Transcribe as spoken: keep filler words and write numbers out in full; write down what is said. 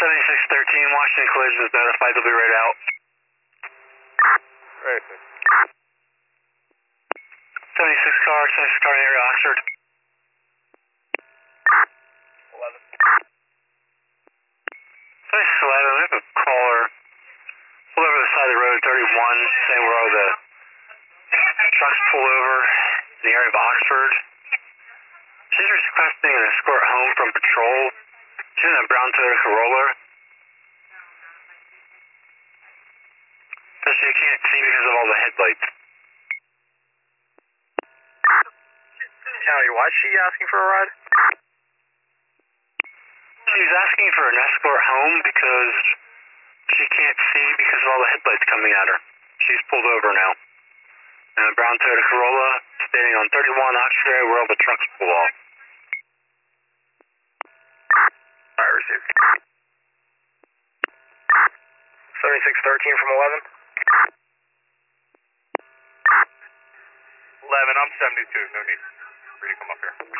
seventy-six thirteen, Washington Collision is notified, they'll be right out. Right. seventy-six car, seventy-six car in the area, Oxford. eleven. seventy-six eleven, we have a caller pull over the side of the road, thirty-one, saying where all the trucks pull over in the area of Oxford. She's requesting an escort home from patrol. She's in a brown Toyota Corolla. So she can't see because of all the headlights. County, why is she asking for a ride? She's asking for an escort home because she can't see because of all the headlights coming at her. She's pulled over now. And a brown Toyota Corolla standing on thirty-one Oxford area where all the trucks pull off. Alright, received. seventy-six thirteen from eleven. eleven, I'm seventy-two, no need for you to come up here.